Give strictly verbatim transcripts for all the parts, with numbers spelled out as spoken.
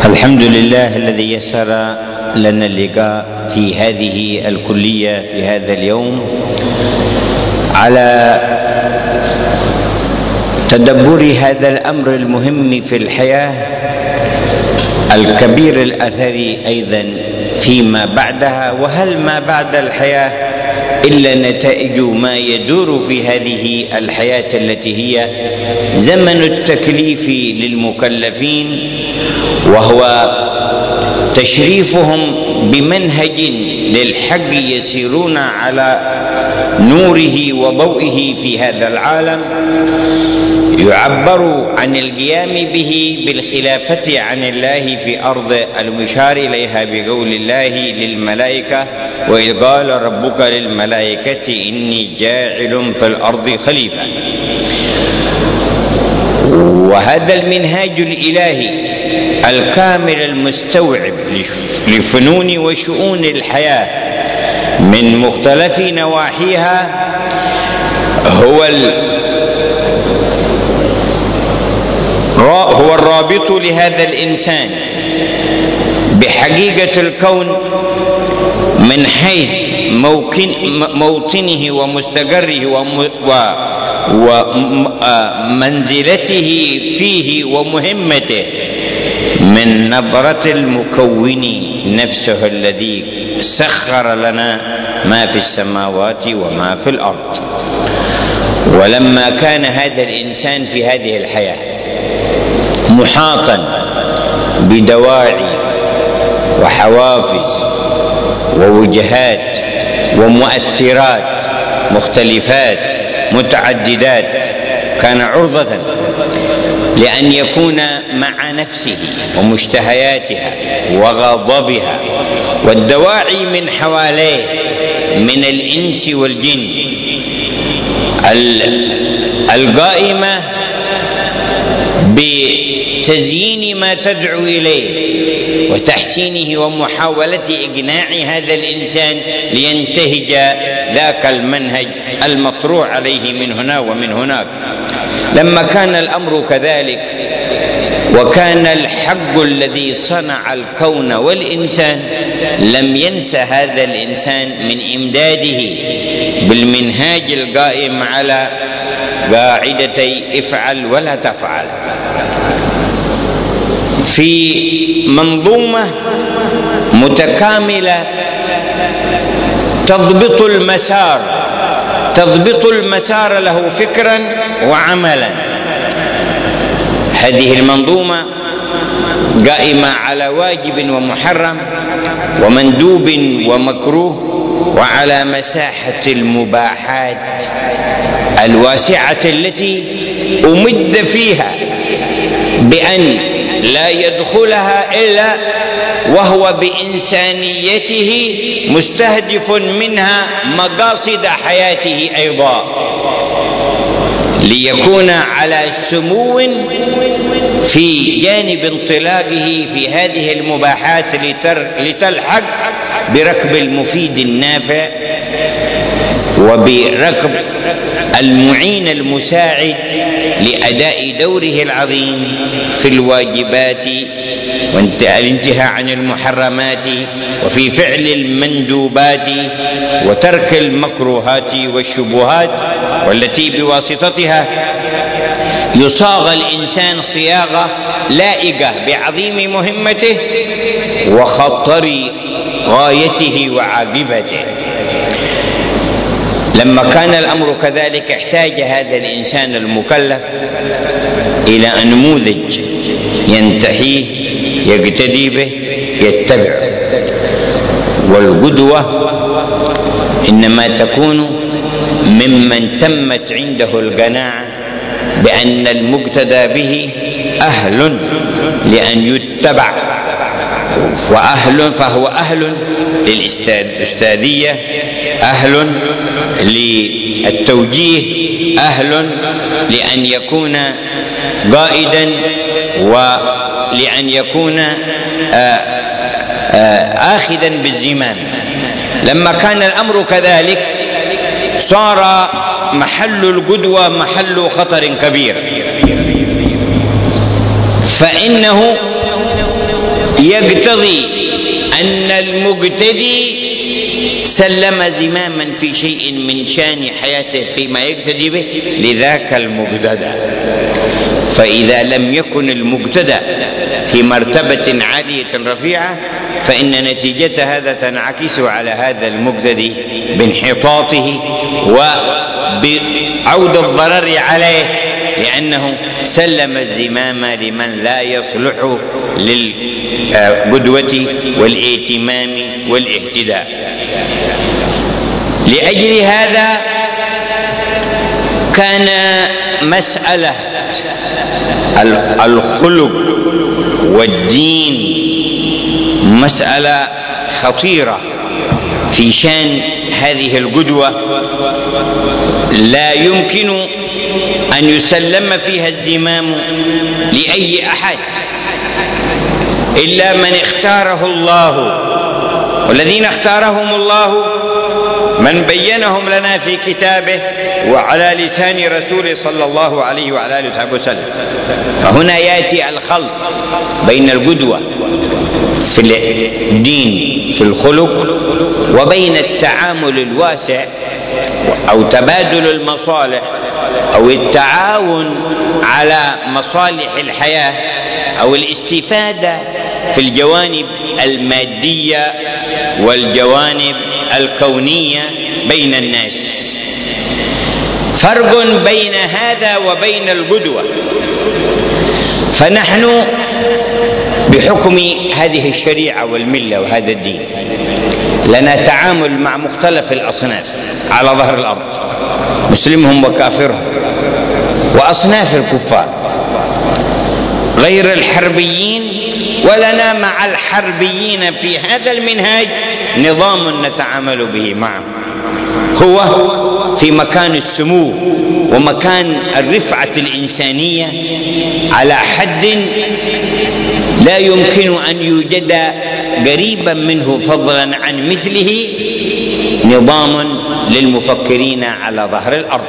الحمد لله الذي يسر لنا اللقاء في هذه الكلية في هذا اليوم على تدبر هذا الأمر المهم في الحياة الكبير الأثر أيضا فيما بعدها. وهل ما بعد الحياة إلا نتائج ما يدور في هذه الحياة التي هي زمن التكليف للمكلفين، وهو تشريفهم بمنهج للحق يسيرون على نوره وضوئه في هذا العالم، يعبر عن القيام به بالخلافة عن الله في أرض المشار إليها بقول الله للملائكة: وإذ قال ربك للملائكة إني جاعل في الأرض خليفة. وهذا المنهاج الإلهي الكامل المستوعب لفنون وشؤون الحياة من مختلف نواحيها هو هو الرابط لهذا الإنسان بحقيقة الكون من حيث موطنه ومستقره ومنزلته فيه ومهمته، من نظرة المكون نفسه الذي سخر لنا ما في السماوات وما في الأرض. ولما كان هذا الإنسان في هذه الحياة محاطا بدواعي وحوافز ووجهات ومؤثرات مختلفات متعددات، كان عرضة لأن يكون مع نفسه ومشتهياتها وغضبها والدواعي من حواليه من الإنس والجن القائمة بتزيين ما تدعو إليه وتحسينه ومحاولة إقناع هذا الإنسان لينتهج ذاك المنهج المطروح عليه من هنا ومن هناك. لما كان الأمر كذلك وكان الحق الذي صنع الكون والإنسان لم ينس هذا الإنسان من إمداده بالمنهاج القائم على قاعدتي افعل ولا تفعل، في منظومة متكاملة تضبط المسار تضبط المسار له فكرا وعملا. هذه المنظومة قائمة على واجب ومحرم ومندوب ومكروه، وعلى مساحة المباحات الواسعة التي أمد فيها بأن لا يدخلها إلا وهو بإنسانيته مستهدف منها مقاصد حياته أيضا، ليكون على سمو في جانب انطلاقه في هذه المباحات لتلحق بركب المفيد النافع وبركب المعين المساعد لأداء دوره العظيم في الواجبات والانتهاء عن المحرمات وفي فعل المندوبات وترك المكروهات والشبهات، والتي بواسطتها يصاغ الإنسان صياغة لائقة بعظيم مهمته وخطر غايته وعاقبته. لما كان الأمر كذلك احتاج هذا الإنسان المكلف إلى نموذج ينتحيه يقتدي به يتبعه، والقدوة إنما تكون ممن تمت عنده القناعة بأن المقتدى به أهل لأن يتبع، وأهل فهو أهل للأستاذية، أهل للتوجيه، أهل لأن يكون قائدا ولأن يكون آخذا بالزمام. لما كان الأمر كذلك صار محل القدوة محل خطر كبير، فإنه يقتضي أن المقتدي سلم زماما في شيء من شأن حياته فيما يقتدي به لذاك المقتدى. فإذا لم يكن المقتدى في مرتبة عالية رفيعة فإن نتيجة هذا تنعكس على هذا المقتدي بانحطاطه وبعود الضرر عليه، لأنه سلم الزمام لمن لا يصلح للقدوة والائتمام والاهتداء. لأجل هذا كان مسألة الخلق والدين مسألة خطيرة في شأن هذه القدوة، لا يمكن أن يسلم فيها الزمام لأي أحد إلا من اختاره الله، والذين اختارهم الله من بينهم لنا في كتابه وعلى لسان رسوله صلى الله عليه وعلى آله وصحبه وسلم. فهنا يأتي الخلط بين القدوة في الدين في الخلق وبين التعامل الواسع أو تبادل المصالح أو التعاون على مصالح الحياة أو الاستفادة في الجوانب المادية والجوانب الكونية بين الناس. فرق بين هذا وبين القدوة. فنحن بحكم هذه الشريعة والملة وهذا الدين لنا تعامل مع مختلف الأصناف على ظهر الأرض، مسلمهم وكافرهم، وأصناف الكفار غير الحربيين، ولنا مع الحربيين في هذا المنهاج نظام نتعامل به معهم، هو في مكان السمو ومكان الرفعة الإنسانية على حد لا يمكن أن يوجد قريبا منه فضلا عن مثله نظام للمفكرين على ظهر الأرض،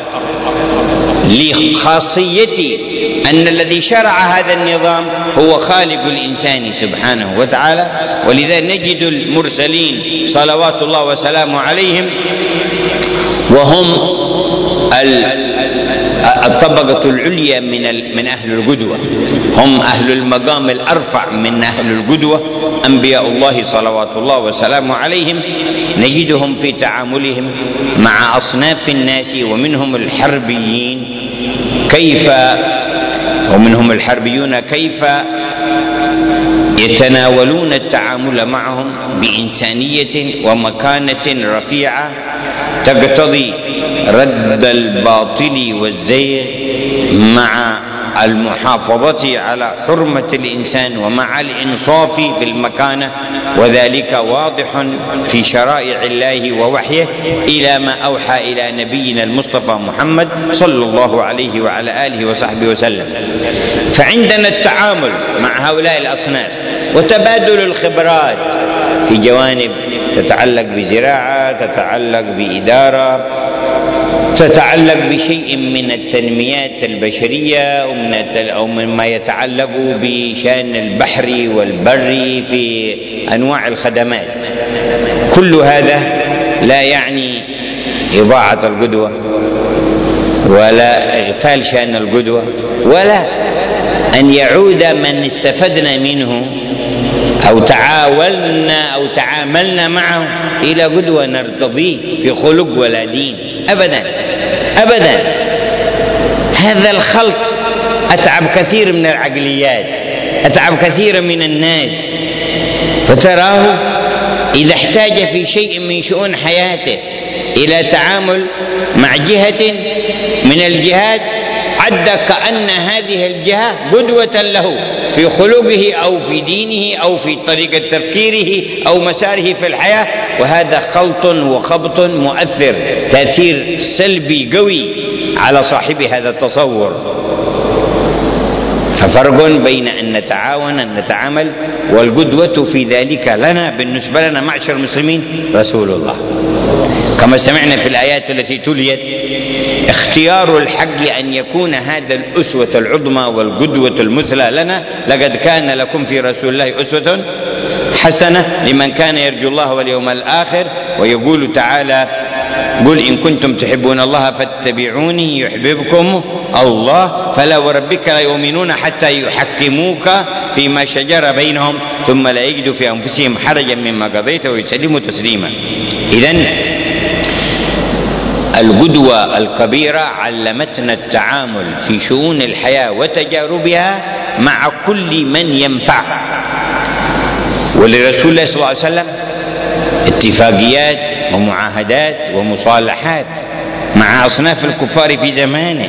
لخاصية أن الذي شرع هذا النظام هو خالق الإنسان سبحانه وتعالى. ولذا نجد المرسلين صلوات الله وسلامه عليهم وهم الطبقة العليا من من أهل القدوة، هم أهل المقام الأرفع من أهل القدوة، أنبياء الله صلوات الله وسلامه عليهم. نجدهم في تعاملهم مع أصناف الناس ومنهم الحربيين كيف ومنهم الحربيون كيف يتناولون التعامل معهم بإنسانية ومكانة رفيعة تقتضي رد الباطل والزيغ مع المحافظة على حرمة الإنسان ومع الإنصاف في المكانة، وذلك واضح في شرائع الله ووحيه إلى ما أوحى إلى نبينا المصطفى محمد صلى الله عليه وعلى آله وصحبه وسلم. فعندنا التعامل مع هؤلاء الأصناف وتبادل الخبرات في جوانب تتعلق بزراعة، تتعلق بإدارة، تتعلق بشيء من التنميات البشرية أو مما يتعلق بشأن البحر والبر في أنواع الخدمات. كل هذا لا يعني إضاعة القدوة ولا إغفال شأن القدوة، ولا أن يعود من استفدنا منه أو تعاولنا أو تعاملنا معه إلى قدوة نرتضيه في خلق ولا دين، أبدا أبدا. هذا الخلط أتعب كثير من العقليات، أتعب كثير من الناس، فتراه إذا احتاج في شيء من شؤون حياته إلى تعامل مع جهة من الجهات عد كأن هذه الجهة قدوة له في خلقه أو في دينه أو في طريقة تفكيره أو مساره في الحياة، وهذا خلط وخبط مؤثر تأثير سلبي قوي على صاحب هذا التصور. ففرق بين أن نتعاون أن نتعامل، والقدوة في ذلك لنا بالنسبة لنا معشر المسلمين رسول الله، كما سمعنا في الآيات التي تليت اختيار الحق أن يكون هذا الأسوة العظمى والقدوة المثلى لنا. لقد كان لكم في رسول الله أسوة حسنة لمن كان يرجو الله واليوم الآخر. ويقول تعالى: قل إن كنتم تحبون الله فاتبعوني يحببكم الله فلا وربك لا يؤمنون حتى يحكموك فيما شجر بينهم ثم لا يجدوا في أنفسهم حرجا مما قضيت ويسلموا تسليما. إذن القدوة الكبيرة علمتنا التعامل في شؤون الحياة وتجاربها مع كل من ينفع. ولرسول الله صلى الله عليه وسلم اتفاقيات ومعاهدات ومصالحات مع أصناف الكفار في زمانه،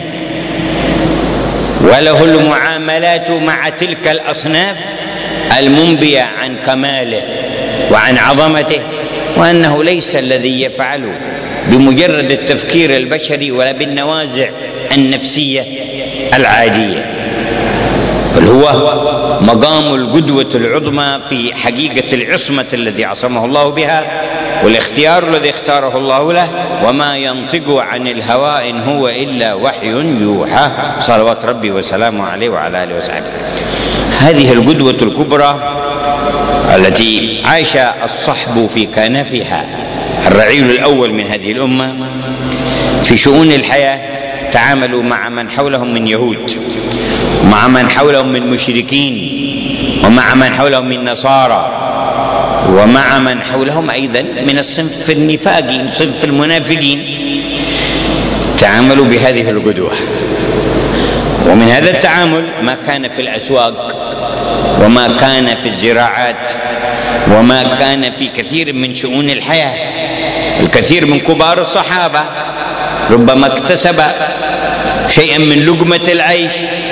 وله المعاملات مع تلك الأصناف المنبية عن كماله وعن عظمته، وأنه ليس الذي يفعله بمجرد التفكير البشري ولا بالنوازع النفسية العادية، بل هو مقام القدوة العظمى في حقيقة العصمة التي عصمه الله بها والاختيار الذي اختاره الله له. وما ينطق عن الهوى إن هو إلا وحي يوحى، صلوات ربي وسلامه عليه وعلى آله وصحبه. هذه القدوة الكبرى التي عاش الصحب في كنفها، الرعيل الأول من هذه الأمة في شؤون الحياة، تعاملوا مع من حولهم من يهود، ومع من حولهم من مشركين، ومع من حولهم من نصارى، ومع من حولهم أيضا من الصنف النفاقي، صنف المنافقين. تعاملوا بهذه القدوة. ومن هذا التعامل ما كان في الأسواق، وما كان في الزراعات، وما كان في كثير من شؤون الحياة. الكثير من كبار الصحابة ربما اكتسب شيئا من لقمة العيش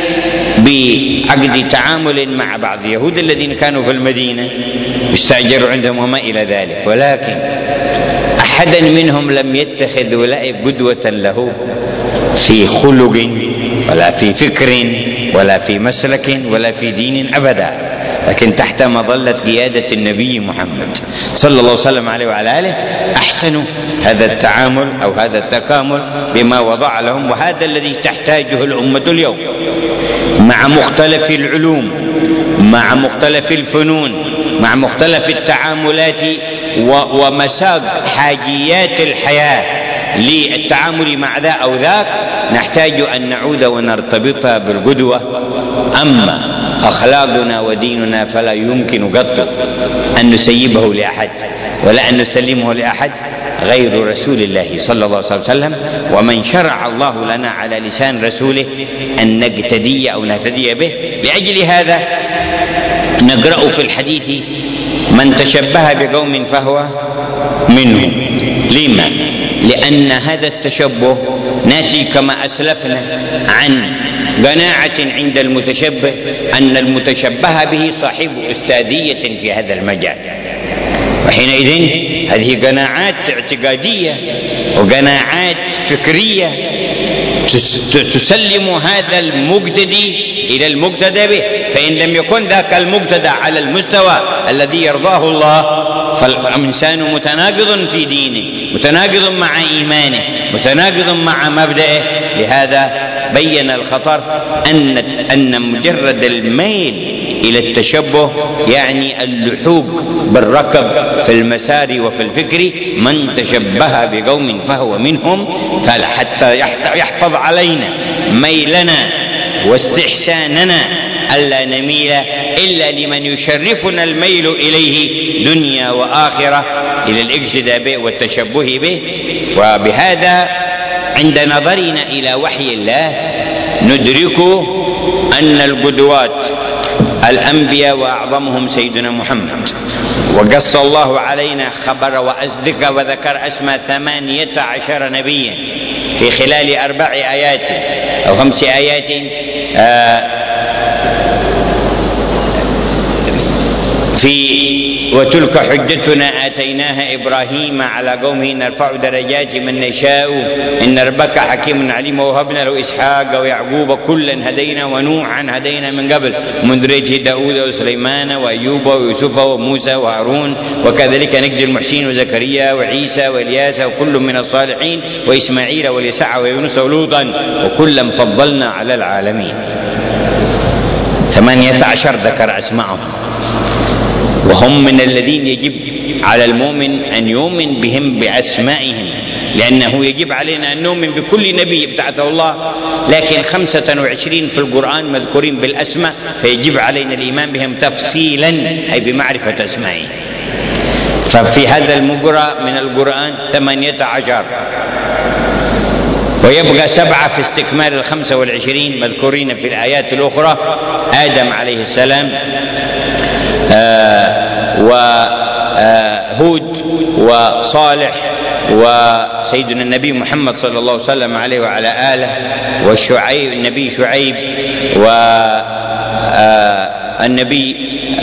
بعقد تعامل مع بعض اليهود الذين كانوا في المدينة يستأجروا عندهم وما إلى ذلك، ولكن أحدا منهم لم يتخذ أولئك قدوة له في خلق ولا في فكر ولا في مسلك ولا في دين أبدا، لكن تحت مظلة قيادة النبي محمد صلى الله عليه وسلم عليه وعلى آله أحسنوا هذا التعامل أو هذا التكامل بما وضع لهم. وهذا الذي تحتاجه الأمة اليوم مع مختلف العلوم، مع مختلف الفنون، مع مختلف التعاملات ومساق حاجيات الحياة للتعامل مع ذا أو ذاك. نحتاج أن نعود ونرتبط بالقدوة. أما أخلاقنا وديننا فلا يمكن قط أن نسيبه لأحد ولا أن نسلمه لأحد غير رسول الله صلى الله عليه وسلم، ومن شرع الله لنا على لسان رسوله أن نقتدي أو نهتدي به. لأجل هذا نقرأ في الحديث: من تشبه بقوم فهو منهم. لما؟ لأن هذا التشبه ناتي كما أسلفنا عن قناعة عند المتشبه أن المتشبه به صاحب أستاذية في هذا المجال، وحينئذ هذه قناعات اعتقادية وقناعات فكرية تسلم هذا المقتدي إلى المقتدى به. فإن لم يكن ذاك المقتدى على المستوى الذي يرضاه الله فالإنسان متناقض في دينه، متناقض مع إيمانه، متناقض مع مبدئه. لهذا بين الخطر أن أن مجرد الميل إلى التشبه يعني اللحوق بالركب في المسار وفي الفكر. من تشبه بقوم فهو منهم، فحتى يحفظ علينا ميلنا واستحساننا ألا نميل إلا لمن يشرفنا الميل إليه دنيا وآخرة، إلى الاقتداء به والتشبه به. وبهذا عند نظرنا إلى وحي الله ندرك أن القدوات الأنبياء وأعظمهم سيدنا محمد، وقص الله علينا خبر وأصدق وذكر أسماء ثمانية عشر نبيا في خلال أربع آيات أو خمس آيات في وتلك حجتنا آتيناها إبراهيم على قومه نرفع درجات من نشاء إن ربك حكيم عليم ووهبنا له إسحاق ويعقوب كلا هدينا ونوحا هدينا من قبل ومن ذريته داود وسليمان وأيوب ويوسف وموسى وهارون وكذلك نجزي المحسنين وزكريا وعيسى والياس وكل من الصالحين وإسماعيل واليسع ويونس ولوطا وكلا فضلنا على العالمين. ثمانية عشر ذكر أسماءهم، وهم من الذين يجب على المؤمن أن يؤمن بهم بأسمائهم، لأنه يجب علينا أن نؤمن بكل نبي ابتعثه الله، لكن خمسة وعشرين في القرآن مذكورين بالأسماء، فيجب علينا الإيمان بهم تفصيلا أي بمعرفة أسمائهم. ففي هذا المقرأ من القرآن ثمانية عشر، ويبقى سبعة في استكمال الخمسة والعشرين مذكورين في الآيات الأخرى: آدم عليه السلام، آه وهود وصالح وسيدنا النبي محمد صلى الله عليه وسلم عليه وعلى آله، والشعيب النبي شعيب، والنبي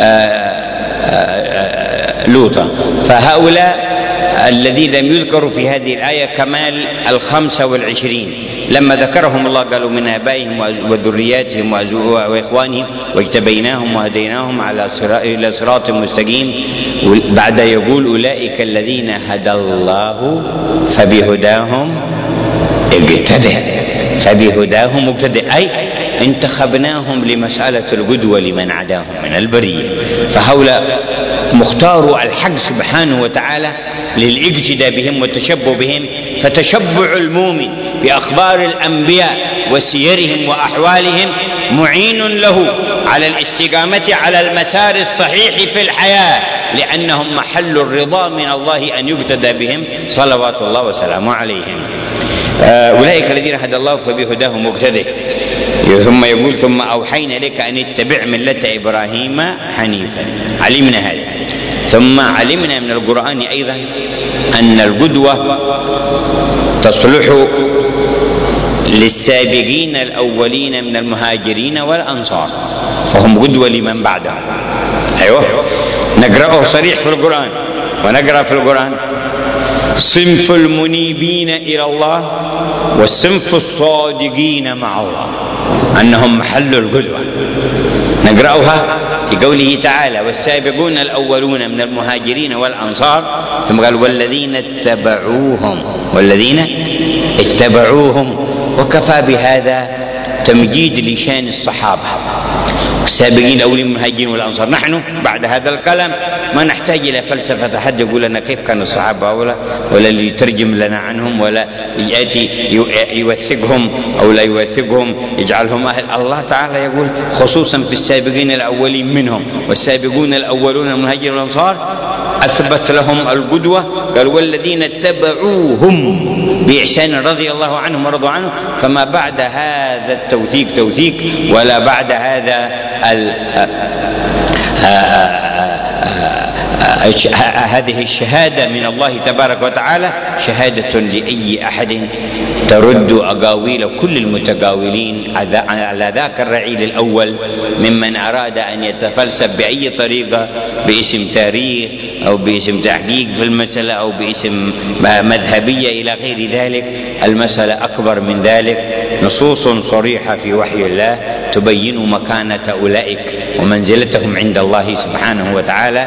لوطا. فهؤلاء الذين لم يذكروا في هذه الآية كمال الخمسة والعشرين، لما ذكرهم الله قالوا من آبائهم وذرياتهم وإخوانهم واجتبيناهم وهديناهم على إلى صراط مستقيم. بعد يقول أولئك الذين هدى الله فبهداهم اقتدى، فبهداهم اقتدى، أي انتخبناهم لمسألة القدوة لمن عداهم من البرية. فهؤلاء مختاروا الحق سبحانه وتعالى للاقتداء بهم والتشبه بهم، فتشبع المؤمن بأخبار الأنبياء وسيرهم وأحوالهم معين له على الاستقامة على المسار الصحيح في الحياة، لأنهم محل الرضا من الله أن يقتدى بهم صلوات الله وسلامه عليهم. أولئك الذين هدى الله فبهداهم مقتدى. ثم يقول: ثم أوحينا لك أن اتبع ملة إبراهيم حنيفا. علمنا هذا. ثم علمنا من القرآن أيضا أن القدوة تصلح للسابقين الأولين من المهاجرين والأنصار، فهم قدوة لمن بعدهم. أيوة، نقرأه صريح في القرآن، ونقرأ في القرآن: صنف المنيبين إلى الله والصنف الصادقين مع الله، أنهم محل القدوة. نقرأها في قوله تعالى: والسابقون الأولون من المهاجرين والأنصار، ثم قال: والذين اتبعوهم والذين اتبعوهم. وكفى بهذا تمجيد لشان الصحابة السابقين الأولين من المهاجرين والأنصار. نحن بعد هذا الكلام ما نحتاج إلى فلسفة أحد يقول لنا كيف كان الصحابة ولا ولا اللي يترجم لنا عنهم ولا يأتي يوثقهم أو لا يوثقهم يجعلهم أهل. الله تعالى يقول خصوصا في السابقين الأولين منهم والسابقون الأولون من المهاجرين والأنصار أثبت لهم القدوة. قال: والذين اتبعوهم بإحسان رضي الله عنهم ورضوا عنه. فما بعد هذا التوثيق توثيق، ولا بعد هذا هذه الشهادة من الله تبارك وتعالى شهادة لأي أحد ترد أقاويل كل المتقاولين على ذاك الرعيل الأول ممن أراد أن يتفلسف بأي طريقة باسم تاريخ أو باسم تحقيق في المسألة أو باسم مذهبية إلى غير ذلك. المسألة أكبر من ذلك، نصوص صريحة في وحي الله تبين مكانة أولئك ومنزلتهم عند الله سبحانه وتعالى.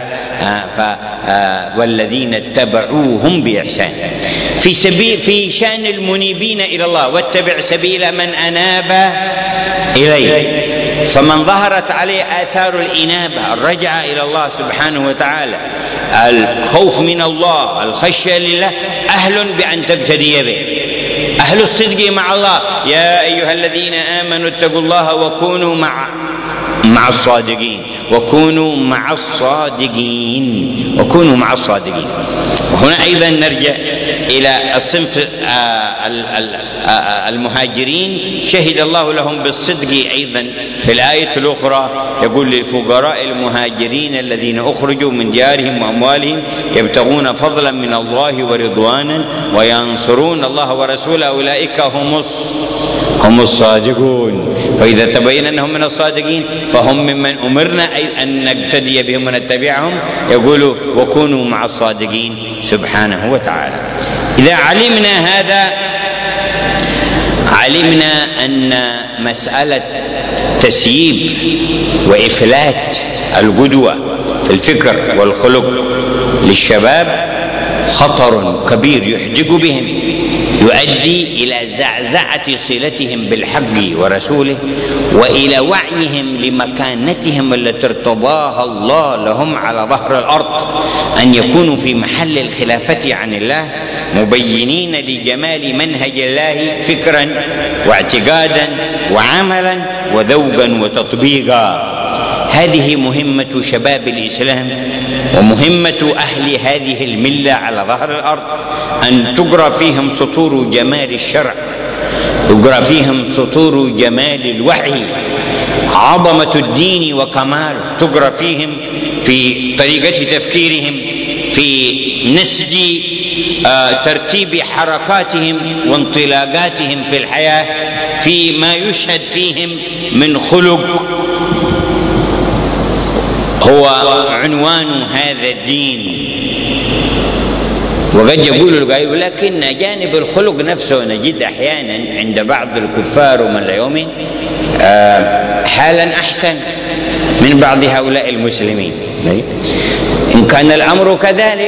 والذين اتبعوهم بإحسان في سبيل في شأن المنيبين إلى الله: واتبع سبيل من أناب إليه. فمن ظهرت عليه آثار الإنابة، الرجعة إلى الله سبحانه وتعالى، الخوف من الله، الخشية لله، أهل بأن تقتدي به. أهل الصدق مع الله: يا أيها الذين آمنوا اتقوا الله وكونوا مع مع الصادقين وكونوا مع الصادقين وكونوا مع الصادقين. وهنا أيضا نرجع إلى الصنف المهاجرين، شهد الله لهم بالصدق أيضا في الآية الأخرى، يقول: للفقراء المهاجرين الذين أخرجوا من ديارهم وأموالهم يبتغون فضلا من الله ورضوانا وينصرون الله ورسوله أولئك هم هم الصادقون. فإذا تبين أنهم من الصادقين فهم ممن أمرنا أي أن نقتدي بهم ونتبعهم. يقول وكونوا مع الصادقين سبحانه وتعالى. إذا علمنا هذا علمنا أن مسألة تسييب وإفلات القدوة في الفكر والخلق للشباب خطر كبير يحجج بهم، يؤدي إلى زعزعة صلتهم بالحق ورسوله، وإلى وعيهم لمكانتهم التي ارتضاها الله لهم على ظهر الأرض، أن يكونوا في محل الخلافة عن الله، مبينين لجمال منهج الله فكرا واعتقادا وعملا وذوقا وتطبيقا. هذه مهمة شباب الإسلام ومهمة أهل هذه الملة على ظهر الأرض، أن تقرأ فيهم سطور جمال الشرع، تقرأ فيهم سطور جمال الوحي، عظمة الدين وكماله، تقرأ فيهم في طريقة تفكيرهم، في نسج آه ترتيب حركاتهم وانطلاقاتهم في الحياة، في ما يشهد فيهم من خلق هو عنوان هذا الدين. وقد يقول القائل لكن جانب الخلق نفسه نجد أحيانا عند بعض الكفار ومن لا يؤمن حالا أحسن من بعض هؤلاء المسلمين. إن كان الأمر كذلك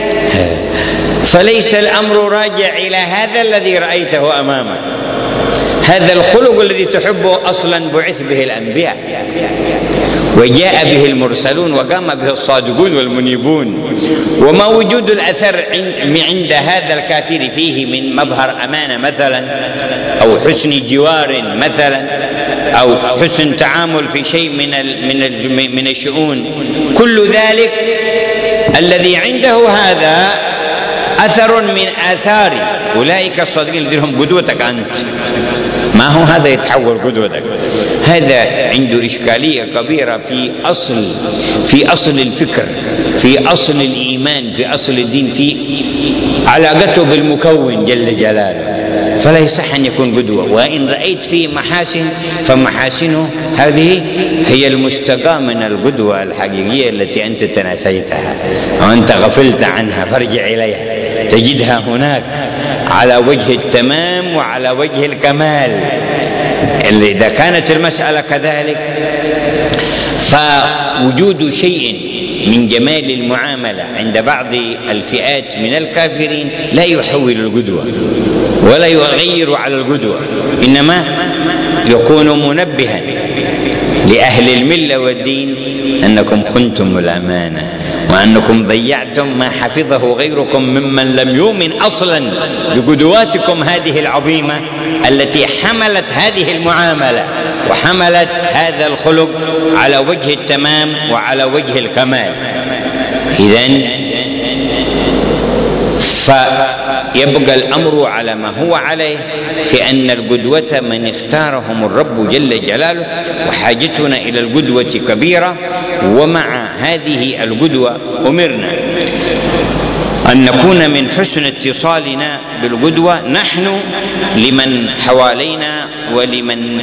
فليس الأمر راجع إلى هذا الذي رأيته أمامك. هذا الخلق الذي تحبه أصلا بعث به الأنبياء وجاء به المرسلون وقام به الصادقون والمنيبون، وما وجود الأثر عند هذا الكافر فيه من مظهر أمانة مثلا أو حسن جوار مثلا أو حسن تعامل في شيء من من من الشؤون، كل ذلك الذي عنده هذا أثر من آثار أولئك الصادقين الذين هم قدوتك أنت. ما هو هذا يتحول قدوتك؟ هذا عنده إشكالية كبيرة في أصل في أصل الفكر، في أصل الإيمان، في أصل الدين، في علاقته بالمكون جل جلاله، فلا يصح أن يكون قدوة. وإن رأيت فيه محاسن فمحاسنه هذه هي المستقى من القدوة الحقيقية التي أنت تناسيتها وأنت غفلت عنها، فارجع إليها تجدها هناك على وجه التمام وعلى وجه الكمال. إذا كانت المسألة كذلك فوجود شيء من جمال المعاملة عند بعض الفئات من الكافرين لا يحول القدوة ولا يغير على القدوة، إنما يكون منبها لأهل الملة والدين أنكم خنتم الأمانة وأنكم ضيعتم ما حفظه غيركم ممن لم يؤمن أصلا بقدواتكم هذه العظيمة التي حملت هذه المعاملة وحملت هذا الخلق على وجه التمام وعلى وجه الكمال. إذن فيبقى الأمر على ما هو عليه، في أن القدوة من اختارهم الرب جل جلاله، وحاجتنا إلى القدوة كبيرة. ومع هذه القدوة أمرنا أن نكون من حسن اتصالنا بالقدوة نحن لمن حوالينا ولمن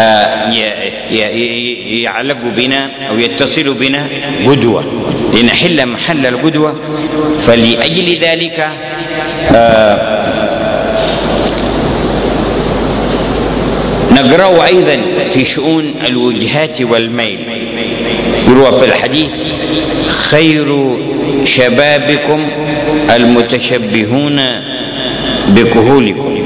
يعلق بنا أو يتصل بنا قدوة، لنحل محل القدوة. فلأجل ذلك نقرأ أيضا في شؤون الوجهات والميل. يروى في الحديث خير شبابكم المتشبهون بكهولكم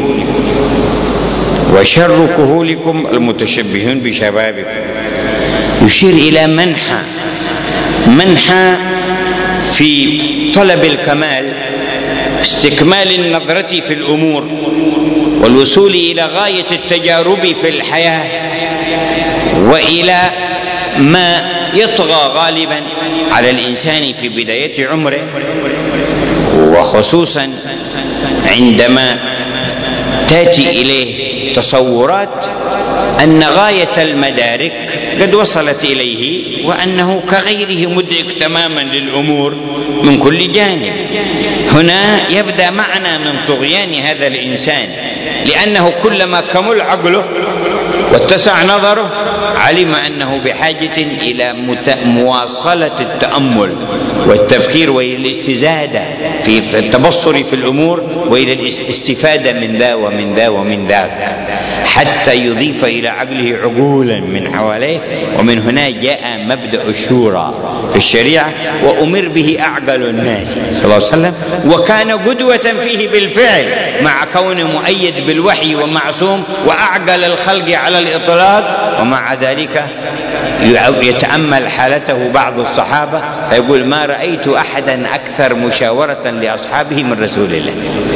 وشر كهولكم المتشبهون بشبابكم. يشير إلى منحى منحى في طلب الكمال، استكمال النظرة في الأمور والوصول إلى غاية التجارب في الحياة وإلى ما يطغى غالبا على الإنسان في بداية عمره، وخصوصا عندما تأتي إليه تصورات أن غاية المدارك قد وصلت إليه وأنه كغيره مدرك تماما للأمور من كل جانب. هنا يبدأ معنى من طغيان هذا الإنسان، لأنه كلما كمل عقله واتسع نظره علم أنه بحاجة إلى مواصلة التأمل والتفكير وإلى الاستزادة في التبصر في الأمور وإلى الاستفادة من ذا ومن ذا ومن ذاك، حتى يضيف إلى عقله عقولا من حواليه. ومن هنا جاء مبدأ الشورى في الشريعة، وأمر به أعقل الناس صلى الله عليه وسلم، وكان قدوة فيه بالفعل مع كونه مؤيد بالوحي ومعصوم وأعقل الخلق على الإطلاق. ومع ذلك يتأمل حالته بعض الصحابة فيقول: ما رأيت أحدا أكثر مشاورة لأصحابه من رسول الله،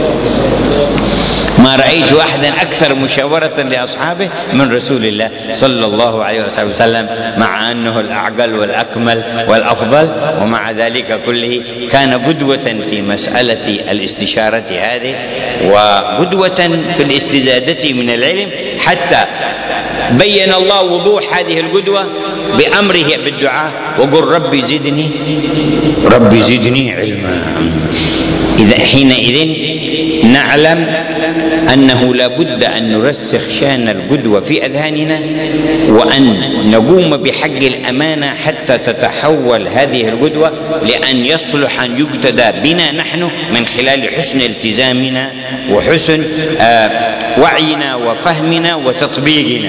ما رأيت أحدا أكثر مشاورة لأصحابه من رسول الله صلى الله عليه وسلم، مع أنه الأعقل والأكمل والأفضل. ومع ذلك كله كان قدوة في مسألة الاستشارة هذه، وقدوة في الاستزادة من العلم، حتى بين الله وضوح هذه القدوة بأمره بالدعاء: وقل ربي زدني ربي زدني علما. إذا حينئذ نعلم أنه لا بد أن نرسخ شأن القدوة في أذهاننا، وأن نقوم بحق الأمانة حتى تتحول هذه القدوة لأن يصلح أن يقتدى بنا نحن من خلال حسن التزامنا وحسن آه وعينا وفهمنا وتطبيقنا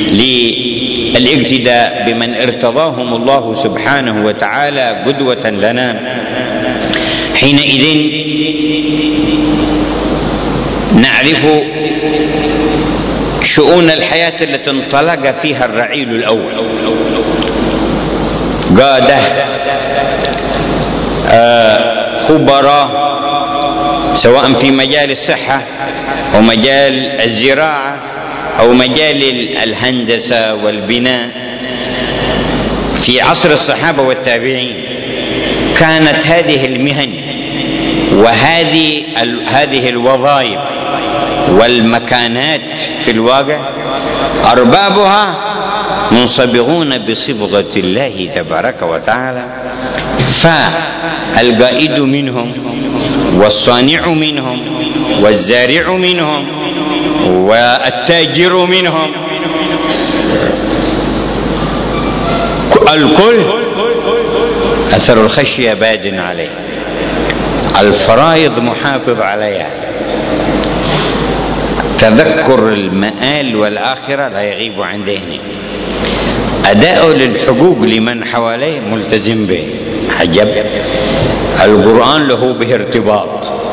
للاقتداء بمن ارتضاهم الله سبحانه وتعالى قدوة لنا. حينئذ نعرف شؤون الحياة التي انطلق فيها الرعيل الأول، قادة آه خبراء، سواء في مجال الصحة أو مجال الزراعة أو مجال الهندسة والبناء. في عصر الصحابة والتابعين كانت هذه المهن وهذه هذه الوظائف والمكانات في الواقع أربابها منصبغون بصبغة الله تبارك وتعالى، فالقائد منهم والصانع منهم والزارع منهم والتاجر منهم الكل أثر الخشية باد عليه، الفرائض محافظ عليها، تذكر المآل والآخرة لا يغيب عن ذهنه، أداء للحقوق لمن حواليه ملتزم به، عجب. القرآن له به ارتباط،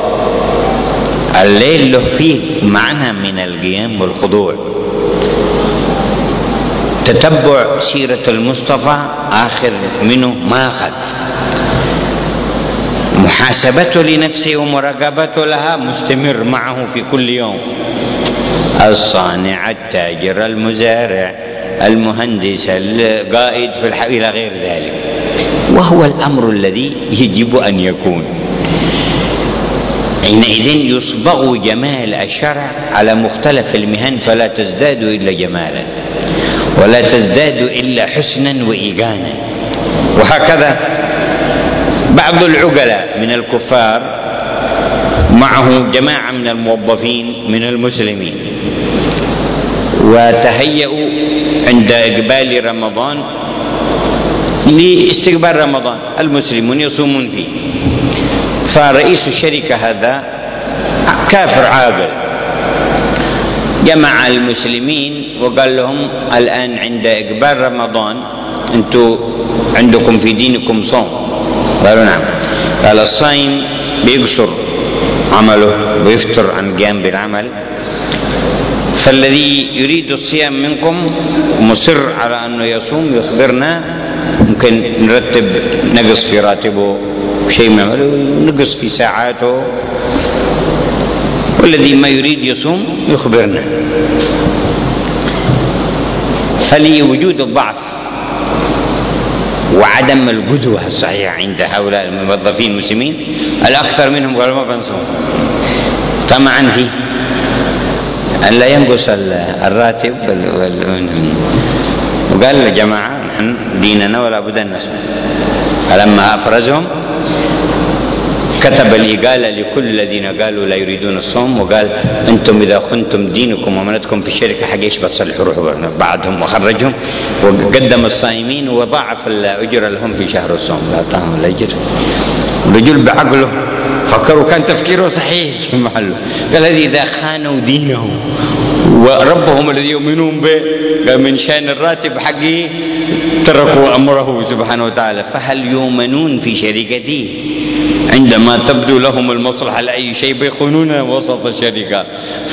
الليل له فيه معنى من القيام والخضوع، تتبع سيرة المصطفى آخذ منه ما أخذ، محاسبته لنفسه ومراقبته لها مستمر معه في كل يوم، الصانع التاجر المزارع المهندس القائد في الحق إلى غير ذلك، وهو الأمر الذي يجب أن يكون. حينئذ يصبغ جمال الشرع على مختلف المهن، فلا تزداد إلا جمالا ولا تزداد إلا حسنا وإيجانا. وهكذا بعض العقلاء من الكفار معه جماعة من الموظفين من المسلمين، وتهيأوا عند إقبال رمضان لاستقبال رمضان، المسلمون يصومون فيه، فرئيس الشركة هذا كافر عاقل جمع المسلمين وقال لهم: الآن عند إقبال رمضان أنتم عندكم في دينكم صوم؟ قالوا: نعم. قال: الصائم بيقصر عمله ويفتر عن قيام بالعمل، فالذي يريد الصيام منكم مصر على أنه يصوم يخبرنا، ممكن نرتب نقص في راتبه شيء ما نقص في ساعاته، والذي ما يريد يصوم يخبرنا. فلوجود الضعف وعدم القدوة الصحيحة عند هؤلاء الموظفين المسلمين، الأكثر منهم قالوا: ما بنصوم، طمعا فيه أن لا ينقص الراتب. وقال: يا جماعة نحن ديننا ولا بد أن نصوم. فلما أفرزهم كتب الإقالة لكل الذين قالوا لا يريدون الصوم، وقال أنتم إذا خنتم دينكم وأمانتكم في الشركة حق إيش بتصلحوا روحوا بعدهم، وخرجهم وقدم الصائمين وضاعف الأجر لهم في شهر الصوم، لا طعم الأجر. الرجل بعقله فكروا كان تفكيره صحيح في محله، قال إذا خانوا دينهم وربهم الذي يؤمنون به قال من شأن الراتب حقه تركوا أمره سبحانه وتعالى، فهل يؤمنون في شركته عندما تبدو لهم المصلحة لأي شيء بيخونون وسط الشركة؟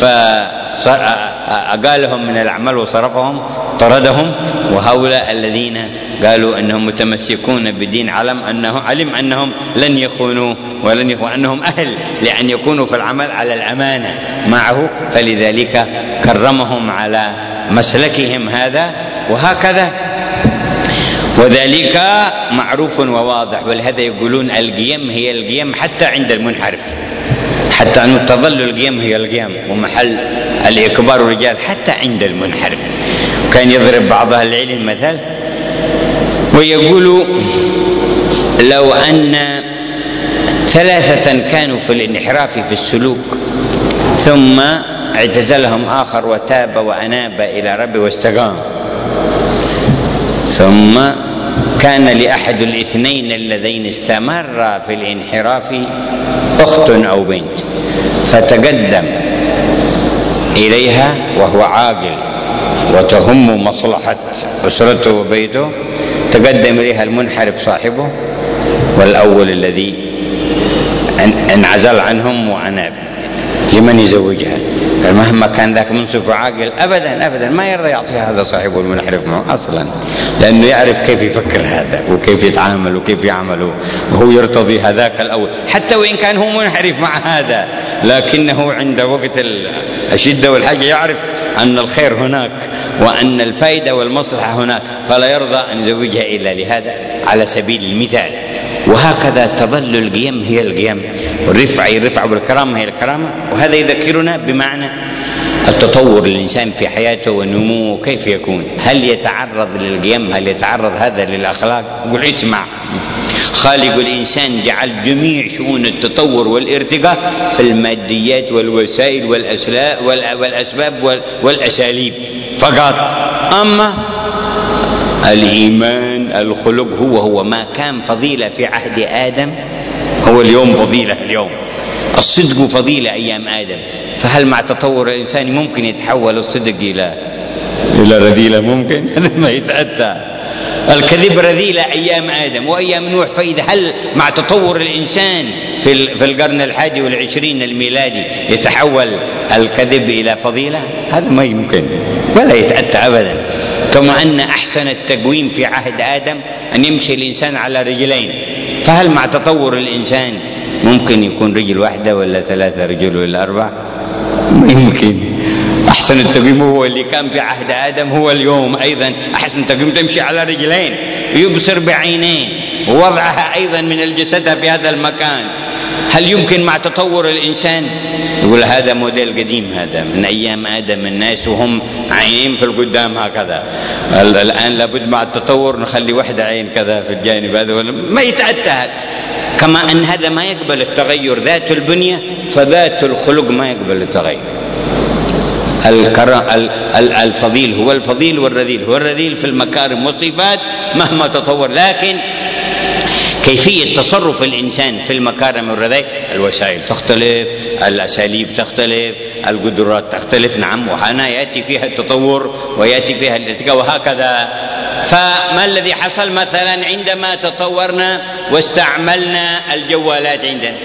فأقالهم من الأعمال وصرفهم طردهم. وهؤلاء الذين قالوا أنهم متمسكون بدين علم أنه علم أنهم لن يخونوا ولن يخونوا، أنهم أهل لأن يكونوا في العمل على الأمانة معه، فلذلك كرمهم على مسلكهم هذا. وهكذا وذلك معروف وواضح، ولهذا يقولون القيم هي القيم حتى عند المنحرف، حتى أن تظل القيم هي القيم ومحل الإكبار الرجال حتى عند المنحرف. كان يضرب بعض أهل العلم مثل ويقول لو أن ثلاثة كانوا في الانحراف في السلوك ثم اعتزلهم آخر وتاب وأناب إلى ربه واستقام، ثم كان لأحد الاثنين اللذين استمر في الانحراف أخت أو بنت، فتقدم إليها وهو عاقل وتهم مصلحة أسرته وبيته، تقدم إليها المنحرف صاحبه والأول الذي انعزل عنهم وأناب، لمن يزوجها؟ مهما كان ذاك منصف وعاقل أبدا أبدا ما يرضى يعطيها هذا صاحبه المنحرف معه أصلا، لأنه يعرف كيف يفكر هذا وكيف يتعامل وكيف يعمل، وهو يرتضي هذاك الأول حتى وإن كان هو منحرف مع هذا، لكنه عند وقت الشدة والحاجة يعرف أن الخير هناك وأن الفائدة والمصلحة هناك، فلا يرضى أن يزوجها إلا لهذا على سبيل المثال. وهكذا تظل القيم هي القيم، والرفع الرفع والكرامة هي الكرامة. وهذا يذكرنا بمعنى التطور الإنسان في حياته ونموه كيف يكون، هل يتعرض للقيم، هل يتعرض هذا للأخلاق؟ يقول اسمع، خالق الإنسان جعل جميع شؤون التطور والارتقاء في الماديات والوسائل والأسباب والأساليب فقط، أما الإيمان الخلق هو هو ما كان فضيلة في عهد آدم هو اليوم فضيلة اليوم، الصدق فضيلة أيام آدم، فهل مع تطور الإنسان ممكن يتحول الصدق إلى إلى رذيلة؟ ممكن ما يتأتى. الكذب رذيلة أيام آدم وأيام نوح، فإذا هل مع تطور الإنسان في في القرن الحادي والعشرين الميلادي يتحول الكذب إلى فضيلة؟ هذا ما يمكن ولا يتأتى أبدا. كما أن أحسن التقويم في عهد آدم أن يمشي الإنسان على رجلين، فهل مع تطور الإنسان ممكن يكون رجل واحدة ولا ثلاثة رجل ولا أربعة؟ ما يمكن. أحسن التقويم هو اللي كان في عهد آدم هو اليوم أيضا أحسن تقويم، تمشي على رجلين ويبصر بعينين، ووضعها أيضا من الجسد في هذا المكان. هل يمكن مع تطور الإنسان؟ يقول هذا موديل قديم، هذا من أيام آدم الناس وهم عينين في القدام هكذا، الآن لابد مع التطور نخلي واحدة عين كذا في الجانب هذا، ما يتأتى. كما أن هذا ما يقبل التغير ذات البنية، فذات الخلق ما يقبل التغير. الفضيل هو الفضيل والرذيل هو الرذيل في المكارم والصفات مهما تطور، لكن كيفية تصرف الإنسان في المكارم والرذيل الوسائل تختلف، الأساليب تختلف، القدرات تختلف، نعم، وهنا يأتي فيها التطور ويأتي فيها الارتقاء وهكذا. فما الذي حصل مثلا عندما تطورنا واستعملنا الجوالات عندنا؟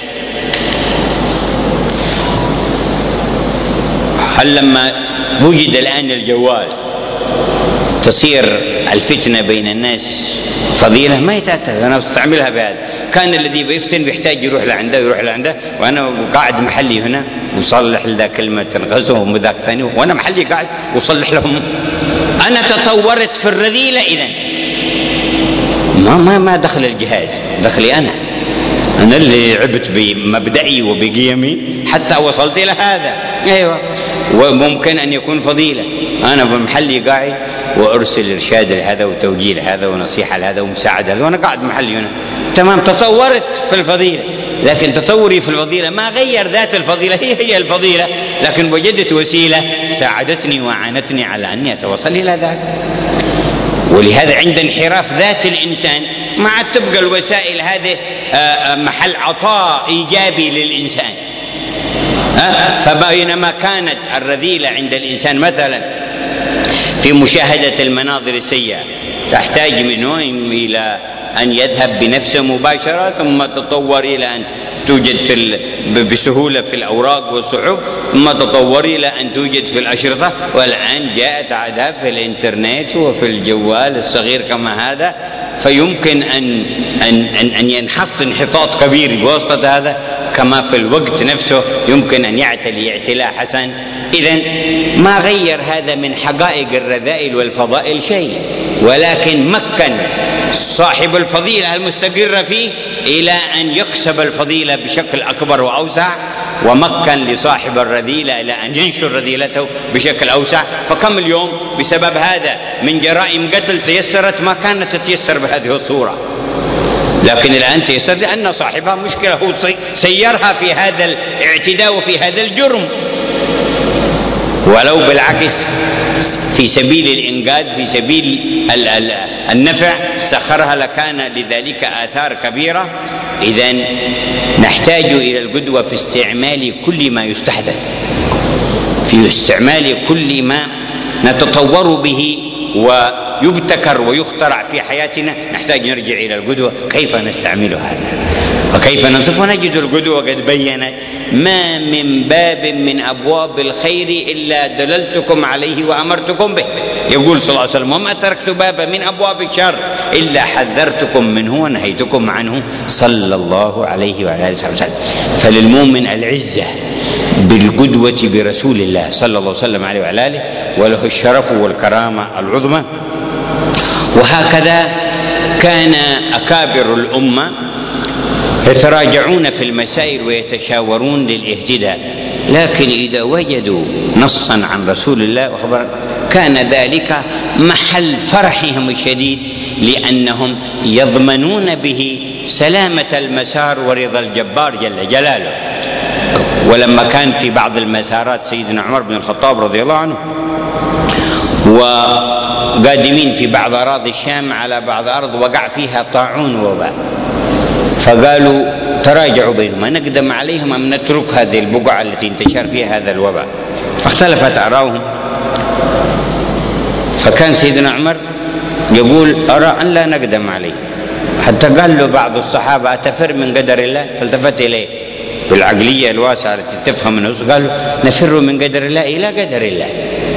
هل لما وجد الآن الجوال تصير الفتنة بين الناس فضيلة؟ ما يتأتى. أنا أستعملها بهذا. كان الذي بيفتن بيحتاج يروح لعنده يروح لعنده، وأنا قاعد محلي هنا وصلح لذا كلمة تنغزهم وذاك ثاني، وأنا محلي قاعد وصلح لهم. أنا تطورت في الرذيلة إذن، ما ما ما دخل الجهاز، دخلي أنا أنا اللي عبت بمبدئي وبقيمي حتى وصلت إلى هذا. أيوة، وممكن أن يكون فضيلة، أنا بمحلي قاعد وأرسل إرشاد لهذا وتوجيه لهذا ونصيحة لهذا ومساعدة لهذا، وأنا قاعد محلي هنا، تمام، تطورت في الفضيلة. لكن تطوري في الفضيلة ما غير ذات الفضيلة، هي هي الفضيلة، لكن وجدت وسيلة ساعدتني وعانتني على أني أتوصل إلى ذلك. ولهذا عند انحراف ذات الإنسان ما عاد تبقى الوسائل هذه محل عطاء إيجابي للإنسان. فبينما كانت الرذيلة عند الإنسان مثلا في مشاهدة المناظر السيئة تحتاج منه إلى أن يذهب بنفسه مباشرة، ثم تطور إلى أن توجد في بسهولة في الأوراق والصحف، ثم تطور إلى أن توجد في الأشرطة، والآن جاءت عادها في الإنترنت وفي الجوال الصغير كما هذا، فيمكن أن أن أن, أن ينحط انحطاط كبير بواسطة هذا، كما في الوقت نفسه يمكن أن يعتلي اعتلاء حسن. إذن ما غير هذا من حقائق الرذائل والفضائل شيء، ولكن مكن صاحب الفضيلة المستقرة فيه إلى أن يكسب الفضيلة بشكل أكبر وأوسع، ومكن لصاحب الرذيلة إلى أن ينشر رذيلته بشكل أوسع. فكم اليوم بسبب هذا من جرائم قتل تيسرت ما كانت تتيسر بهذه الصورة، لكن الآن تيسر لأن صاحبها مشكلة هو سيرها في هذا الاعتداء وفي هذا الجرم. ولو بالعكس في سبيل الإنقاذ، في سبيل النفع سخرها لكان لذلك آثار كبيرة. إذن نحتاج إلى القدوة في استعمال كل ما يستحدث، في استعمال كل ما نتطور به ويبتكر ويخترع في حياتنا. نحتاج نرجع إلى القدوة، كيف نستعمل هذا وكيف نصف. ونجد القدوة قد بينت ما من باب من أبواب الخير إلا دللتكم عليه وأمرتكم به. يقول صلى الله عليه وسلم: وما تركت بابا من أبواب الشر إلا حذرتكم منه ونهيتكم عنه، صلى الله عليه وعلى آله وسلم. فللمؤمن العزة بالقدوة برسول الله صلى الله عليه وسلم عليه وعلى آله، وله الشرف والكرامة العظمى. وهكذا كان أكابر الأمة يتراجعون في المسائل ويتشاورون للاهتداء، لكن إذا وجدوا نصا عن رسول الله وخبر كان ذلك محل فرحهم الشديد، لأنهم يضمنون به سلامة المسار ورضا الجبار جل جلاله. ولما كان في بعض المسارات سيدنا عمر بن الخطاب رضي الله عنه وقادمين في بعض أراضي الشام على بعض أرض وقع فيها طاعون وباء، فقالوا تراجعوا بينهم: نقدم عليهم أم نترك هذه البقعة التي انتشر فيها هذا الوباء؟ فاختلفت آراؤهم. فكان سيدنا عمر يقول: أرى أن لا نقدم عليه. حتى قال له بعض الصحابة: أتفر من قدر الله؟ فالتفت إليه بالعقلية الواسعة التي تفهم منه، قال: نفر من قدر الله إلى قدر الله،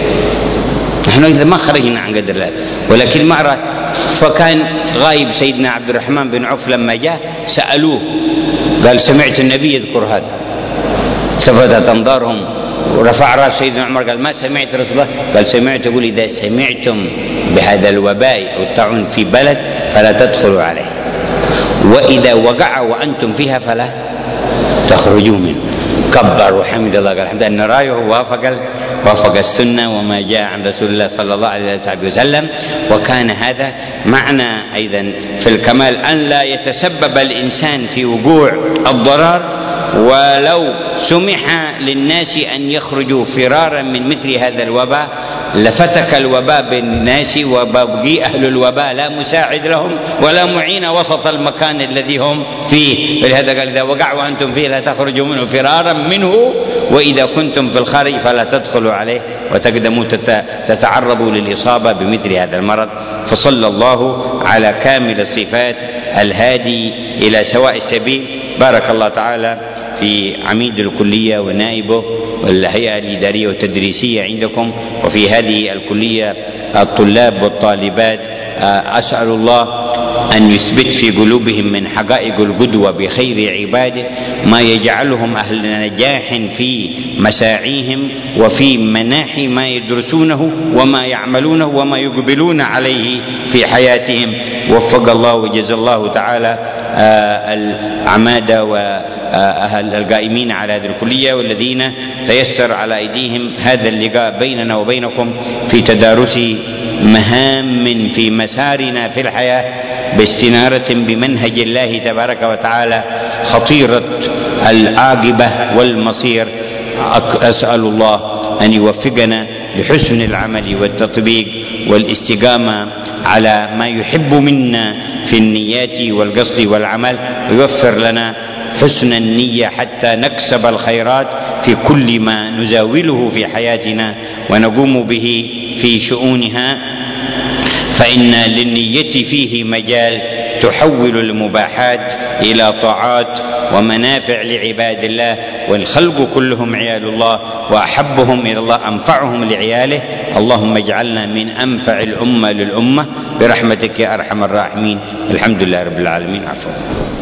نحن إذا ما خرجنا عن قدر الله ولكن ما أرى. فكان غايب سيدنا عبد الرحمن بن عوف، لما جاء سألوه قال: سمعت النبي يذكر هذا. التفتت أنظارهم ورفع رأس سيدنا عمر قال: ما سمعت رسول الله؟ قال: سمعت. يقول: إذا سمعتم بهذا الوباء أو الطاعون في بلد فلا تدخلوا عليه، وإذا وقع وأنتم فيها فلا تخرجوا منه. كبر وحمد الله، قال: الحمد لله أن رأيه وافق وافق السنة وما جاء عن رسول الله صلى الله عليه وسلم. وكان هذا معنى أيضا في الكمال، أن لا يتسبب الإنسان في وقوع الضرر ولو سمح للناس أن يخرجوا فرارا من مثل هذا الوباء لفتك الوباء بالناس، وبقي أهل الوباء لا مساعد لهم ولا معين وسط المكان الذي هم فيه. ولهذا قال: إذا وقعوا وأنتم فيه لا تخرجوا منه فرارا منه، وإذا كنتم في الخارج فلا تدخلوا عليه وتقدموا تتعرضوا للإصابة بمثل هذا المرض. فصلى الله على كامل الصفات الهادي إلى سواء السبيل. بارك الله تعالى في عميد الكلية ونائبه والهيئة الإدارية والتدريسية عندكم، وفي هذه الكلية الطلاب والطالبات. أسأل الله أن يثبت في قلوبهم من حقائق القدوة بخير عباده ما يجعلهم أهل نجاح في مساعيهم وفي مناحي ما يدرسونه وما يعملونه وما يقبلون عليه في حياتهم. وفق الله وجزا الله تعالى الأعماد وأهل القائمين على هذه الكلية والذين تيسر على أيديهم هذا اللقاء بيننا وبينكم في تدارسه مهام في مسارنا في الحياة باستنارة بمنهج الله تبارك وتعالى خطيرة العاقبة والمصير. أسأل الله أن يوفقنا لحسن العمل والتطبيق والاستقامة على ما يحب منا في النيات والقصد والعمل، ويوفر لنا حسن النية حتى نكسب الخيرات في كل ما نزاوله في حياتنا ونقوم به في شؤونها، فإن للنية فيه مجال تحول المباحات إلى طاعات ومنافع لعباد الله، والخلق كلهم عيال الله، وأحبهم إلى الله أنفعهم لعياله. اللهم اجعلنا من أنفع الأمة للأمة برحمتك يا أرحم الراحمين. الحمد لله رب العالمين. عفوا.